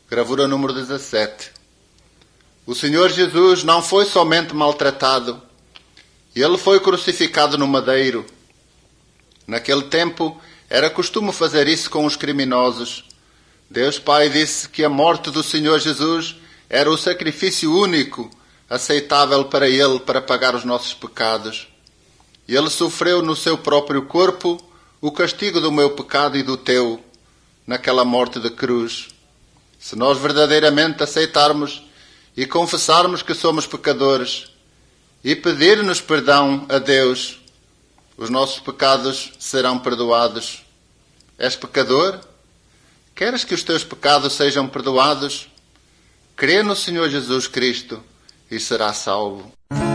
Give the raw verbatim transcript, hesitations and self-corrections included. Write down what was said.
Gravura número dezassete. O Senhor Jesus não foi somente maltratado. Ele foi crucificado no madeiro. Naquele tempo, era costume fazer isso com os criminosos. Deus Pai disse que a morte do Senhor Jesus era o sacrifício único aceitável para Ele para pagar os nossos pecados. Ele sofreu no seu próprio corpo o castigo do meu pecado e do teu, naquela morte de cruz. Se nós verdadeiramente aceitarmos e confessarmos que somos pecadores e pedir-nos perdão a Deus, os nossos pecados serão perdoados. És pecador? Queres que os teus pecados sejam perdoados? Crê no Senhor Jesus Cristo e será salvo.